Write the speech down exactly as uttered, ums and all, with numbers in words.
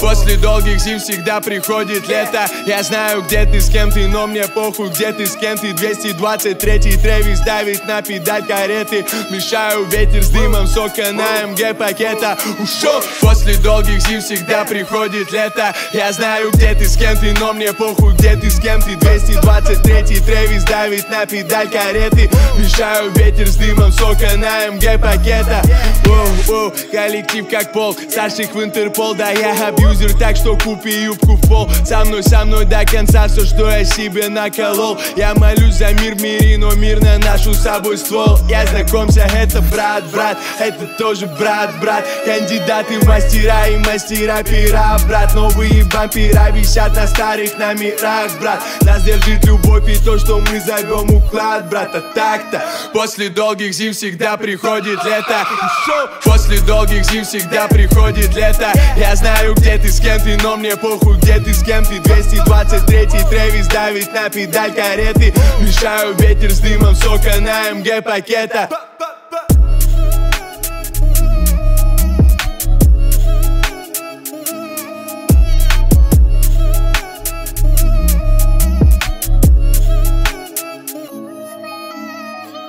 После долгих зим всегда приходит лето. Я знаю, где ты, с кем ты, но мне похуй, где ты, с кем ты. Двести двадцать третий Трэвис давит на педаль кареты. Мешаю ветер с дымом сока на эм гэ пакета. Ушел. После долгих зим всегда приходит лето. Я знаю, где ты, с кем ты, но мне похуй, где ты, с кем ты. Двести двадцать третий Трэвис давит на педаль кареты. Мешаю ветер с дымом сока на эм гэ пакета. Оу, оу, коллектив как пол, старших в Интерпол. Да я абьюзер, так что купи юбку в пол. Со мной, со мной до конца все, что я себе наколол. Я молюсь за мир в мире, но мир на нашу с собой ствол. Я знакомься, это брат, брат, это тоже брат, брат. Кандидаты в мастера и мастера пера, брат. Новые вампира висят на старых номерах, брат. Нас держит любовь и то, что мы зовем уклад, брат. А так-то после долгих зим всегда приходит лето. После долгих зим всегда приходит лето. Я знаю, где ты, с кем ты, но мне похуй, где ты, с кем ты. Двести двадцать третий Трэвис давит на педаль кареты. Мешаю ветер с дымом сока на эм гэ пакета.